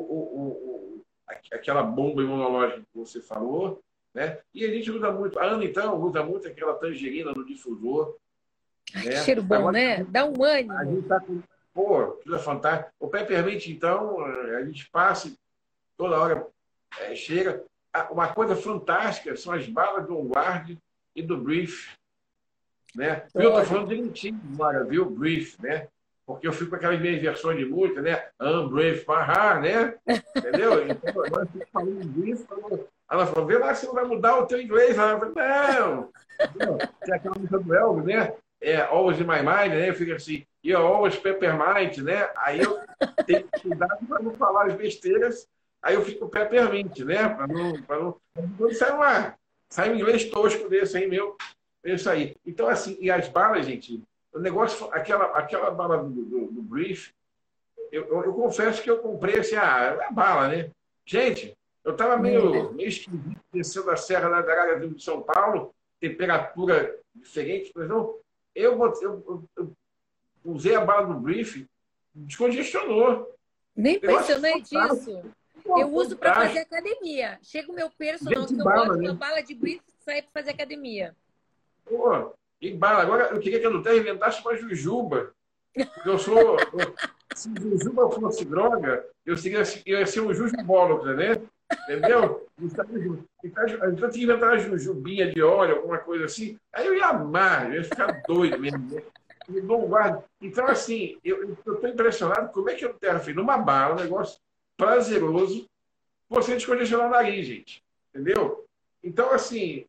aquela bomba imunológica que você falou, né? E a gente usa muito. A Ana, então, usa muito aquela tangerina no difusor. Ai, né? que cheiro bom, Agora, né? Dá um ânimo. a gente está com. Pô, tudo é fantástico. O peppermint, então, a gente passa e toda hora chega. Uma coisa fantástica são as balas do On Guard e do Brief. Né? Eu estou falando direitinho agora, viu? Brief, né? Porque eu fico com aquelas minhas versões de música, né? Brief, né? Entendeu? Então, agora eu fico falando Brief. Ela falou, vê lá se não vai mudar o teu inglês. Ela falou, não. Tem aquela música do Elvis, né? Always in my mind, né? Eu fico assim, you're always peppermint, né? Aí eu tenho que cuidar para não falar as besteiras. Aí eu fico peppermint, né? Para não... Quando sai um inglês tosco desse aí, meu. É isso aí. Então, assim, e as balas, gente, o negócio, aquela bala do Brief, eu confesso que eu comprei assim, é bala, né? Gente, eu estava meio esquisito descendo a Serra da Área de São Paulo, temperatura diferente, mas não, eu usei a bala do Brief, descongestionou. Nem impressionante isso. Pô, eu uso para fazer academia. Chega o meu personal, que eu boto uma bala de Brief e saio para fazer academia. Pô, que bala. Agora, eu queria que a Nutella inventasse uma jujuba. Porque eu sou... Se jujuba fosse droga, eu ia ser um jujubólogro, né? Entendeu? Então, eu tinha que inventar uma jujubinha de óleo, alguma coisa assim. Aí eu ia amar, eu ia ficar doido mesmo. Né? Então, assim, eu estou impressionado como é que a Nutella fez numa bala, um negócio prazeroso, você descongestionar o nariz, gente. Entendeu? Então, assim,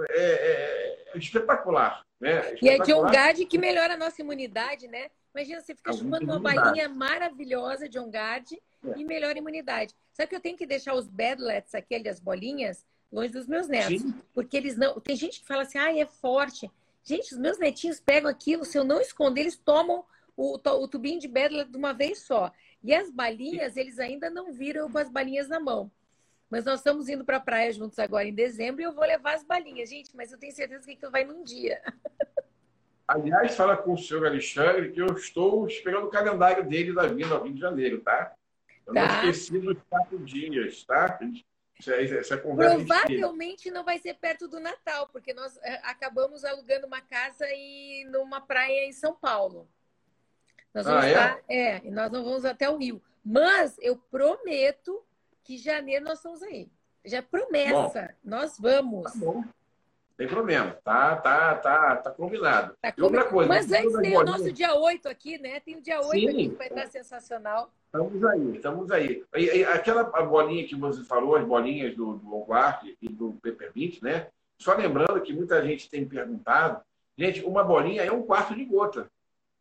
espetacular. Né? E é de On Guard que melhora a nossa imunidade, né? Imagina, você fica chupando uma balinha maravilhosa de On Guard e melhora a imunidade. Só que eu tenho que deixar os bedlets, aquelas bolinhas, longe dos meus netos. Sim. Porque eles não... Tem gente que fala assim, é forte. Gente, os meus netinhos pegam aquilo, se eu não esconder, eles tomam o tubinho de bedlet de uma vez só. E as balinhas, eles ainda não viram com as balinhas na mão. Mas nós estamos indo para a praia juntos agora em dezembro e eu vou levar as balinhas. Gente, mas eu tenho certeza que aquilo vai num dia. Aliás, fala com o senhor Alexandre que eu estou esperando o calendário dele da vinda ao Rio de Janeiro, tá? Eu não esqueci dos 4 dias, tá? Essa conversa provavelmente não vai ser perto do Natal, porque nós acabamos alugando uma casa numa praia em São Paulo. Nós vamos e nós não vamos até o Rio. Mas eu prometo que em janeiro nós estamos aí. Já é promessa. Bom, nós vamos. Tá bom. Tem problema. Tá combinado. E outra coisa. Mas antes tem o nosso dia 8 aqui, né? Tem o dia 8 aqui que vai estar sensacional. Estamos aí. E aquela bolinha que você falou, as bolinhas do On Guard e do Peppermint, né? Só lembrando que muita gente tem perguntado, gente, uma bolinha é 1/4 de gota.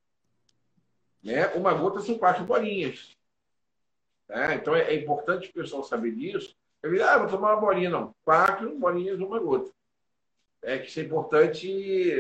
Né? Uma gota são 4 bolinhas. Então é importante o pessoal saber disso. Eu digo, vou tomar uma bolinha, não. 4 bolinhas, uma gota. Que isso é importante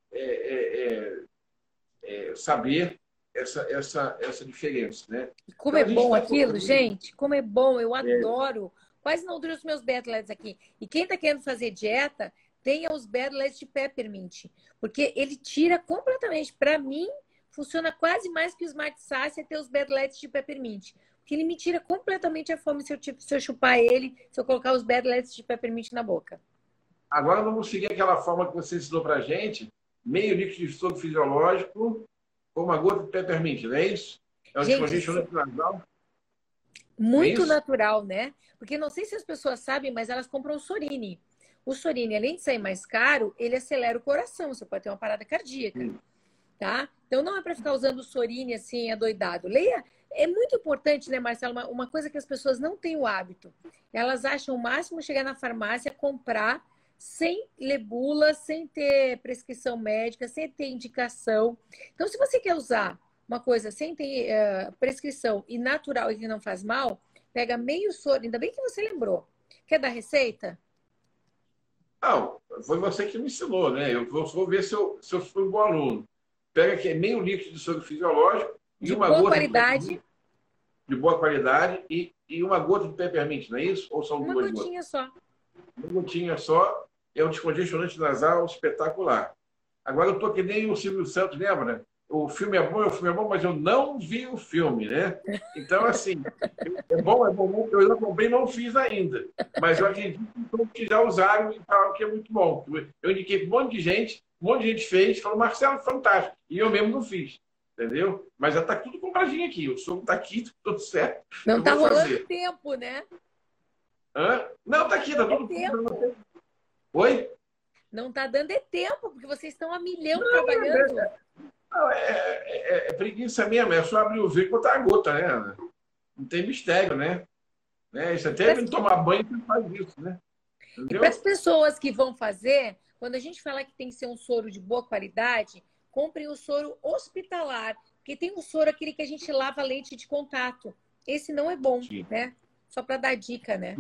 saber essa diferença. Né? Como então, é bom aquilo, gente? Como é bom, eu adoro. Quase não dura os meus bedlets aqui. E quem está querendo fazer dieta, tenha os bedlets de peppermint. Porque ele tira completamente. Para mim, funciona quase mais que o Smart Sacia ter os bedlets de peppermint. Porque ele me tira completamente a fome se eu chupar ele, se eu colocar os bedlets de peppermint na boca. Agora vamos seguir aquela forma que você ensinou pra gente, meio líquido de soro fisiológico com uma gota de peppermint, não é isso? É o descongestionante nasal? não é Muito isso? natural, né? Porque não sei se as pessoas sabem, mas elas compram o Sorini. O Sorini, além de sair mais caro, ele acelera o coração. Você pode ter uma parada cardíaca, Sim. tá? Então não é para ficar usando o Sorini assim, adoidado. Leia. É muito importante, né, Marcelo? Uma coisa que as pessoas não têm o hábito. Elas acham o máximo chegar na farmácia, comprar sem ler bula, sem ter prescrição médica, sem ter indicação. Então, se você quer usar uma coisa sem ter prescrição e natural e que não faz mal, pega meio soro. Ainda bem que você lembrou. Quer dar receita? Não, foi você que me ensinou, né? Eu vou ver se eu fui um bom aluno. Pega aqui meio litro de soro fisiológico e De uma boa gota de qualidade, peppermint de boa qualidade e uma gota de peppermint, não é isso? Ou são uma duas gotas? gotinha só. Uma gotinha só é um descongestionante nasal espetacular. Agora eu estou que nem o Silvio Santos, lembra? O filme é bom, mas eu não vi o filme, né? Então, assim, é bom, eu não comprei, não fiz ainda. Mas eu acredito que já usaram e falaram que é muito bom. Eu indiquei para um monte de gente fez, falou, Marcelo, fantástico. E eu mesmo não fiz, entendeu? Mas já está tudo compradinho aqui, o som está aqui, tudo certo, Não eu tá vou rolando fazer. tempo, né? Hã? Não, está aqui, está É tudo tempo. compradinho. Oi? Não tá dando tempo, porque vocês estão a milhão trabalhando. Não, é preguiça mesmo, é só abrir o vidro e botar a gota, né? Não tem mistério, né? Isso até vem tomar banho que faz isso, né? E para as Entendeu? pessoas que vão fazer, quando a gente fala que tem que ser um soro de boa qualidade, comprem o soro hospitalar, porque tem um soro aquele que a gente lava leite de contato. Esse não é bom, Sim. né? Só para dar dica, né?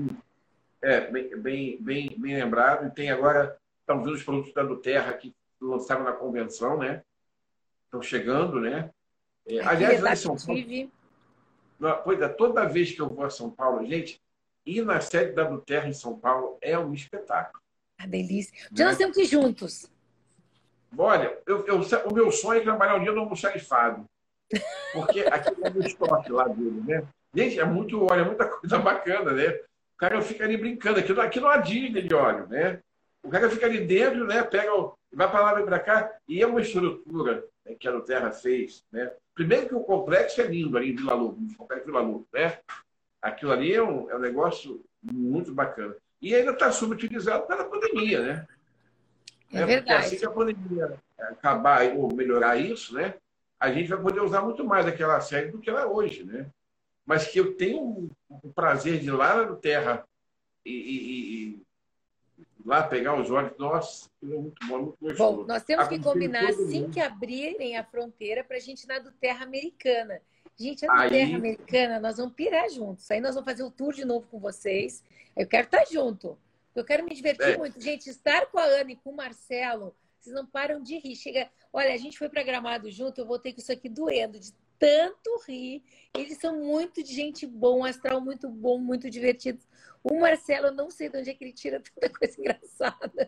Bem lembrado. E tem agora, estão vindo os produtos da Duterra que lançaram na convenção, né? Estão chegando, né? Aquele Aliás, lá em São Paulo, Adaptive, pois é, toda vez que eu vou a São Paulo, gente, ir na sede da Duterra em São Paulo é um espetáculo, a delícia. Um dia nós né? temos que ir juntos. Olha, o meu sonho é trabalhar um dia no almoxarifado, porque aqui é o estoque lá dele, né? Gente, é muita coisa bacana, né? O cara fica ali brincando, aqui não há Disney de óleo, né? O cara fica ali dentro, né? Vai para lá, vem para cá, e é uma estrutura, né, que a Terra fez, né? Primeiro que o complexo é lindo ali em Vila Lobos, o complexo Vila Lobos, né? Aquilo ali é um negócio muito bacana. E ainda está subutilizado pela pandemia, né? É Porque assim que verdade. a pandemia acabar ou melhorar isso, né? A gente vai poder usar muito mais aquela série do que ela é hoje, né? Mas que eu tenho o prazer de ir lá na Terra e lá pegar os olhos, nossa, aquilo é muito bom, muito Bom, gostoso. nós temos que Aconselho combinar todo assim mundo. que abrirem a fronteira para a gente ir na do Terra Americana. Gente, a do Terra Aí, Americana, nós vamos pirar juntos. Aí nós vamos fazer o tour de novo com vocês. Eu quero estar junto. Eu quero me divertir é, muito. Gente, estar com a Ana e com o Marcelo, vocês não param de rir. Chega... Olha, a gente foi para Gramado junto, eu voltei com isso aqui doendo, de tanto rir. Eles são muito de gente boa, um astral muito bom, muito divertido. O Marcelo, eu não sei de onde é que ele tira tanta coisa engraçada,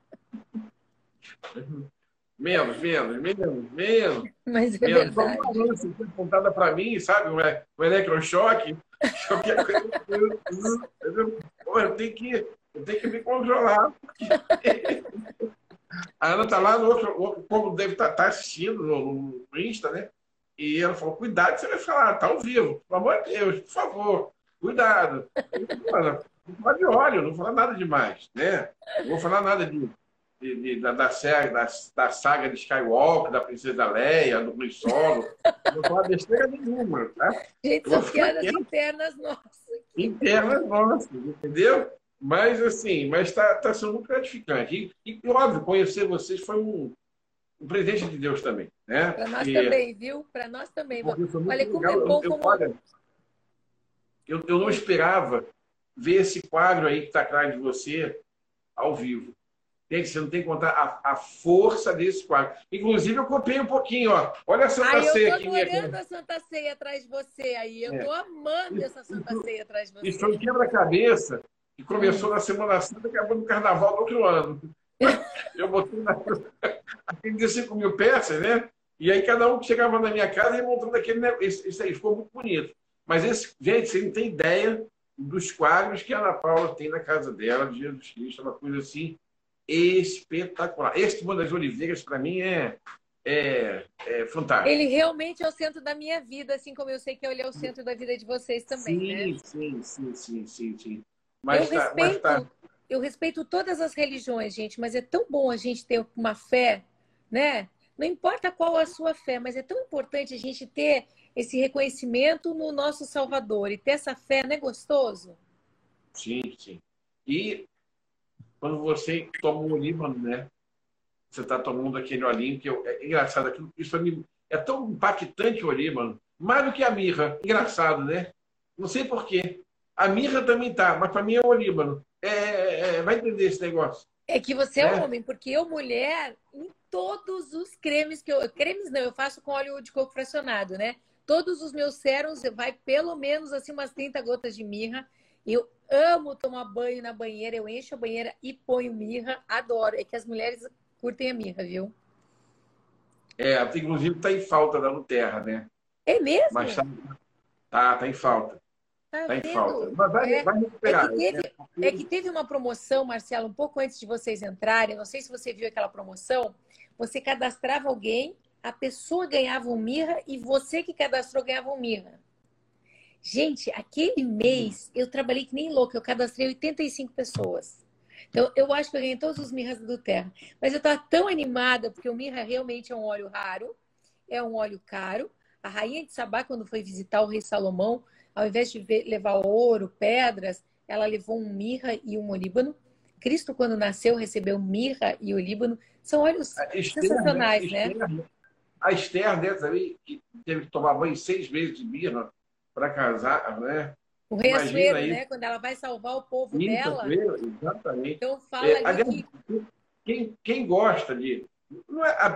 menos. mas é Só uma verdade. lance foi apontada para mim, sabe? Um eletrochoque. Qualquer coisa. Entendeu? Pô, eu tenho que me controlar. A Ana está lá no outro, como deve estar assistindo no Insta, né? E ela falou: cuidado, que você vai falar, tá ao vivo. Pelo amor de Deus, por favor, cuidado. Eu falei, Ana, não fala de óleo, não fala nada demais, né? Não vou falar nada da série, da saga de Skywalker, da Princesa Leia, do Han Solo. Não vou falar besteira nenhuma, tá? Gente, Eu vou são ficar piadas quieto, internas nossas aqui. internas nossas, entendeu? Mas, assim, tá sendo muito gratificante. E, óbvio, conhecer vocês foi um presente de Deus também, né? Para nós também, viu? Para nós também. Porque foi muito Olha, como é legal. bom como. Olha, eu não esperava ver esse quadro aí que está atrás de você ao vivo. Gente, você não tem que contar a força desse quadro. Inclusive, eu copiei um pouquinho, ó. Olha a Santa Ai, eu tô Ceia aqui, minha adorando a Santa Ceia atrás de você aí. Eu é. tô amando Isso, essa Santa Ceia atrás de isso foi um você. quebra-cabeça que Hum. começou na Semana Santa e acabou no Carnaval do outro ano. Eu botei aquele de 5 mil peças, né? E aí cada um que chegava na minha casa ia montando aquele negócio. Isso aí ficou muito bonito. Mas gente, você não tem ideia dos quadros que a Ana Paula tem na casa dela, de Jesus Cristo, é uma coisa assim espetacular. Esse Mundo das Oliveiras, para mim, é fantástico. Ele realmente é o centro da minha vida, assim como eu sei que ele é o centro da vida de vocês também, né? Sim, sim, sim, sim, sim, sim. Eu Mas tá. respeito, eu respeito todas as religiões, gente, mas é tão bom a gente ter uma fé, né? Não importa qual a sua fé, mas é tão importante a gente ter esse reconhecimento no nosso Salvador e ter essa fé, não é gostoso? Sim, sim. E quando você toma um olíbano, né? Você está tomando aquele olhinho que é engraçado. Isso pra mim é tão impactante o olíbano, mais do que a mirra. Engraçado, né? Não sei por quê. A mirra também tá, mas para mim é o olíbano. Vai entender esse negócio, É que você é né? homem, porque eu, mulher, em todos os cremes que eu. Cremes não, eu faço com óleo de coco fracionado, né? Todos os meus sérums vai pelo menos assim umas 30 gotas de mirra. Eu amo tomar banho na banheira, eu encho a banheira e ponho mirra, adoro. É que as mulheres curtem a mirra, viu? Inclusive está em falta da Nuterra, né? É Mas mesmo? tá em falta. Tá Tá em falta. vendo? Mas É, vai é que recuperar, né? teve, é que teve uma promoção, Marcelo, um pouco antes de vocês entrarem. Não sei se você viu aquela promoção. Você cadastrava alguém, a pessoa ganhava um mirra e você que cadastrou ganhava um mirra. Gente, aquele mês eu trabalhei que nem louca. Eu cadastrei 85 pessoas. Então, eu acho que eu ganhei todos os mirras do Terra. Mas eu estava tão animada, porque o mirra realmente é um óleo raro, é um óleo caro. A rainha de Sabá, quando foi visitar o rei Salomão, ao invés de levar ouro, pedras, ela levou um mirra e um olíbano. Cristo, quando nasceu, recebeu mirra e olíbano. São óleos A Esther, né? sensacionais, né? A Esther, né, também, que teve que tomar banho 6 meses de mirra para casar, né? O rei Imagina Assuero, isso. né? Quando ela vai salvar o povo Isso, dela, exatamente. então fala ali Aliás, que quem gosta de. Não é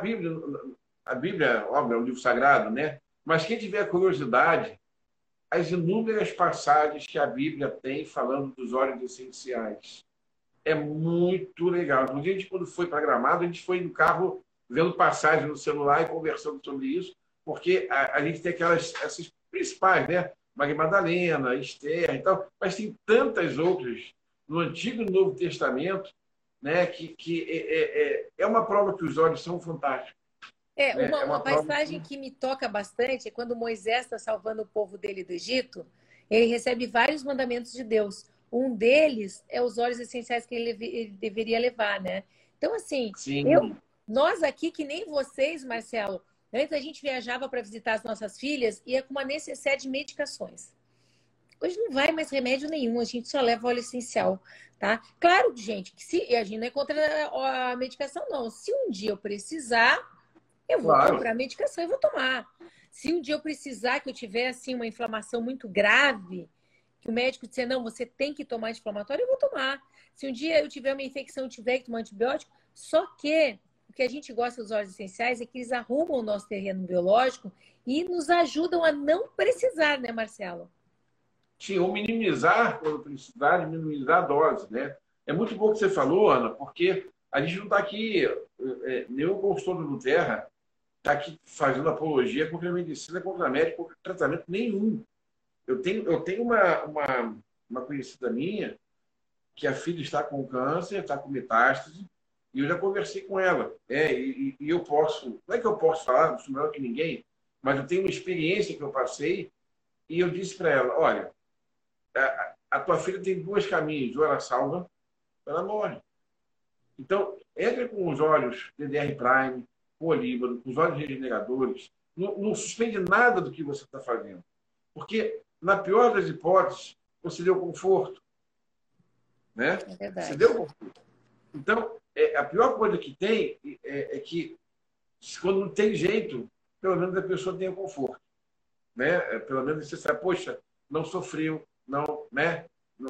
a Bíblia, óbvio, é um livro sagrado, né? Mas quem tiver curiosidade, as inúmeras passagens que a Bíblia tem falando dos óleos essenciais. É muito legal. Um dia, a gente, quando foi para Gramado, a gente foi no carro vendo passagem no celular e conversando sobre isso, porque a gente tem essas principais, né? Maria Madalena, Esther e tal, mas tem tantas outras no Antigo e no Novo Testamento, né? Que é uma prova que os olhos são fantásticos. Né? É uma uma prova passagem que me toca bastante é quando Moisés está salvando o povo dele do Egito, ele recebe vários mandamentos de Deus. Um deles é os óleos essenciais que ele deveria levar, né? Então, assim, sim, nós aqui, que nem vocês, Marcelo, antes a gente viajava para visitar as nossas filhas, ia com uma necessidade de medicações. Hoje não vai mais remédio nenhum, a gente só leva óleo essencial, tá? Claro, gente, que se a gente não é contra a medicação, não. Se um dia eu precisar, eu vou claro. comprar medicação e vou tomar. Se um dia eu precisar, que eu tiver assim uma inflamação muito grave, que o médico disser, não, você tem que tomar anti-inflamatório, eu vou tomar. Se um dia eu tiver uma infecção e tiver que tomar antibiótico, só que o que a gente gosta dos óleos essenciais é que eles arrumam o nosso terreno biológico e nos ajudam a não precisar, né, Marcelo? Sim, ou minimizar, quando precisar, minimizar a dose, né? É muito bom o que você falou, Ana, porque a gente não está aqui, nenhum consultor do Terra está aqui fazendo apologia contra a medicina, contra a médica, contra tratamento nenhum. Eu tenho uma conhecida minha que a filha está com câncer, está com metástase, e eu já conversei com ela. E eu posso, não é que eu posso falar, não sou melhor que ninguém, mas eu tenho uma experiência que eu passei, e eu disse para ela, olha, a tua filha tem dois caminhos, ou ela salva, ou ela morre. Então, entre com os olhos DDR Prime, com o olíbano, com os olhos regeneradores, não suspende nada do que você está fazendo. Porque, na pior das hipóteses, você deu conforto. Né? É Você verdade. deu conforto. Então, a pior coisa que tem é que, quando não tem jeito, pelo menos a pessoa tenha conforto. Né? Pelo menos você sabe, poxa, não sofreu, não, né?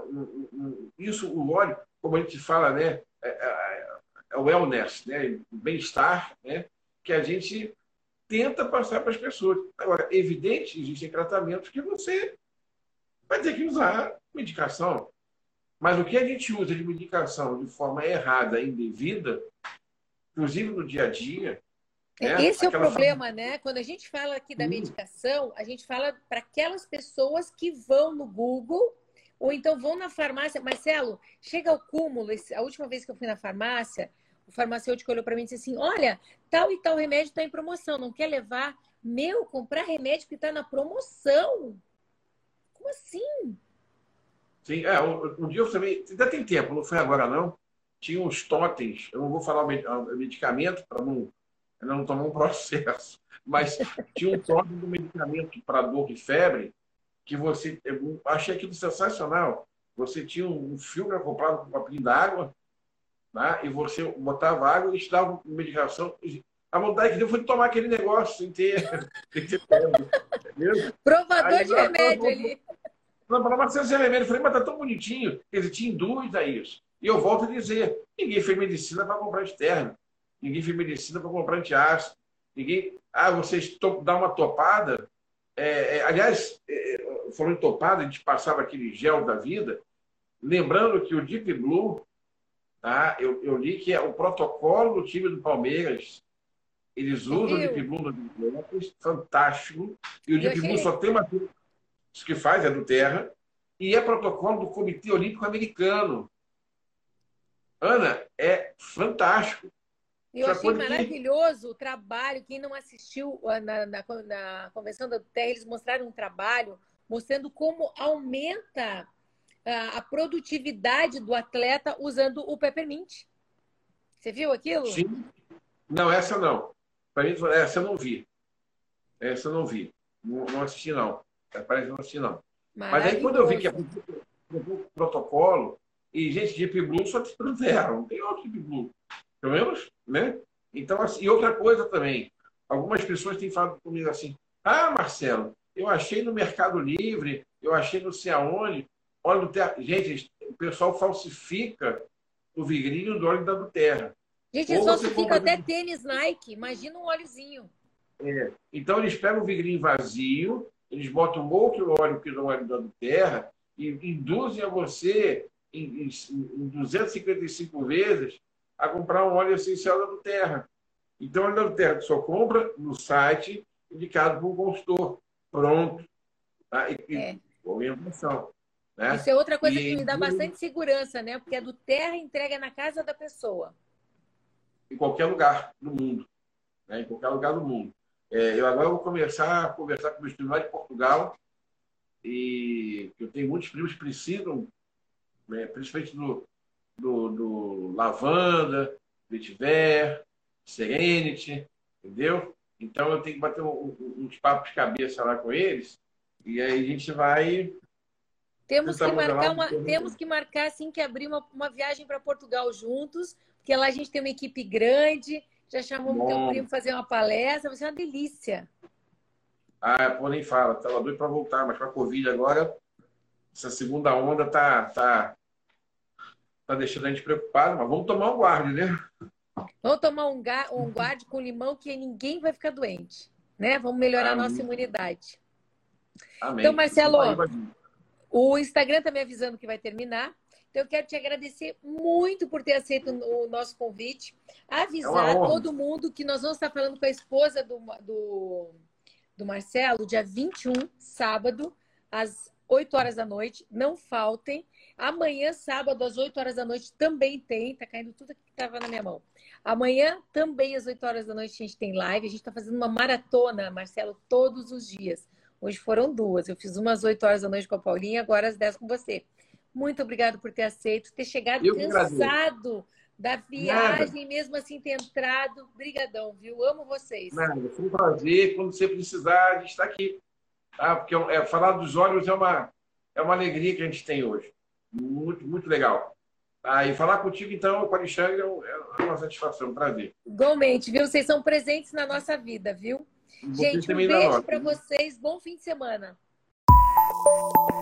Isso, o óleo, como a gente fala, né? É o wellness, né? O bem-estar, né? Que a gente tenta passar para as pessoas. Agora, é evidente, existem tratamentos que você vai ter que usar medicação. Mas o que a gente usa de medicação de forma errada, indevida, inclusive no dia a dia, né? Esse é o problema, né? Quando a gente fala aqui da medicação, a gente fala para aquelas pessoas que vão no Google ou então vão na farmácia. Marcelo, chega ao cúmulo. A última vez que eu fui na farmácia, o farmacêutico olhou para mim e disse assim, olha, tal e tal remédio está em promoção, não quer levar? Meu, comprar remédio que está na promoção? Como assim? Sim, um dia eu também, ainda tem tempo, não foi agora não, tinha uns totens, eu não vou falar o medicamento para não tomar um processo, mas tinha um totem do medicamento para dor e febre, que eu achei aquilo sensacional. Você tinha um fio acoplado com um copinho d'água, né? E você botava água e te dava medicação. A vontade que deu foi de tomar aquele negócio inteiro. Provador de remédio ali. Não, para você ser remédio. Eu falei, mas tá tão bonitinho. Ele tinha dúvida isso. E eu volto a dizer, ninguém fez medicina para comprar externo. Ninguém fez medicina para comprar antiácido. Ninguém... vocês dão uma topada. Aliás, falando em topada, a gente passava aquele gel da vida. Lembrando que o Deep Blue, tá? Eu li que é o protocolo do time do Palmeiras. Eles usam o Deep Blue no Deep, fantástico. E o Deep Blue só tem uma coisa que faz, é do Terra, e é protocolo do Comitê Olímpico Americano. Ana, é fantástico. Eu achei maravilhoso o trabalho. Quem não assistiu na convenção da Terra, eles mostraram um trabalho mostrando como aumenta a produtividade do atleta usando o Peppermint. Você viu aquilo? Sim. Não, essa não. Para mim, essa eu não vi. Essa eu não vi. Não assisti, não. Parece que não assisti, não. Mas aí, quando eu vi que é um protocolo, e, gente, Deep Blue só tem no Terra, não tem outro Deep Blue. Pelo menos, né? Então, assim, e outra coisa também. Algumas pessoas têm falado comigo assim, Marcelo, eu achei no Mercado Livre, eu achei não sei aonde, óleo do Terra. Gente, o pessoal falsifica o vidrinho do óleo da do Terra. Gente, eles falsificam até tênis Nike. Imagina um óleozinho. Então, eles pegam o vidrinho vazio, eles botam um outro óleo que não é da do Terra e induzem a você, em 255 vezes, a comprar um óleo essencial da do Terra. Então, o óleo da do Terra só compra no site indicado por um consultor. Pronto. Tá? Orientação. Né? Isso é outra coisa que me dá bastante segurança, né? Porque a do Terra entrega na casa da pessoa. Em qualquer lugar do mundo. Né? Em qualquer lugar do mundo. Eu agora vou começar a conversar com meus primos lá de Portugal. E eu tenho muitos primos que precisam, principalmente do Lavanda, Vetiver, Serenity, entendeu? Então eu tenho que bater uns papos de cabeça lá com eles. E aí a gente vai... Temos que marcar assim que abrir uma viagem para Portugal juntos, porque lá a gente tem uma equipe grande, já chamamos o teu primo fazer uma palestra, vai ser uma delícia. Pô, nem fala, estava doido para voltar, mas com a Covid agora, essa segunda onda tá deixando a gente preocupado, mas vamos tomar um guarde, né? Vamos tomar um guarde com limão que ninguém vai ficar doente, né? Vamos melhorar a nossa imunidade. Amém. Então, Marcelo, o Instagram está me avisando que vai terminar. Então, eu quero te agradecer muito por ter aceito o nosso convite. Avisar todo mundo que nós vamos estar falando com a esposa do Marcelo, dia 21, sábado, às 8 horas da noite. Não faltem. Amanhã, sábado, às 8 horas da noite, também tem. Tá caindo tudo aqui que estava na minha mão. Amanhã, também, às 8 horas da noite, a gente tem live. A gente está fazendo uma maratona, Marcelo, todos os dias. Hoje foram 2. Eu fiz umas 8 horas da noite com a Paulinha, agora às 10 com você. Muito obrigado por ter aceito, ter chegado cansado da viagem, mesmo assim ter entrado. Brigadão, viu? Amo vocês. Nada, foi um prazer. Quando você precisar, a gente está aqui. Tá? Porque falar dos olhos é uma alegria que a gente tem hoje. Muito, muito legal. E falar contigo, então, com o Alexandre, é uma satisfação, um prazer. Igualmente, viu? Vocês são presentes na nossa vida, viu? Gente, um beijo para vocês. Bom fim de semana.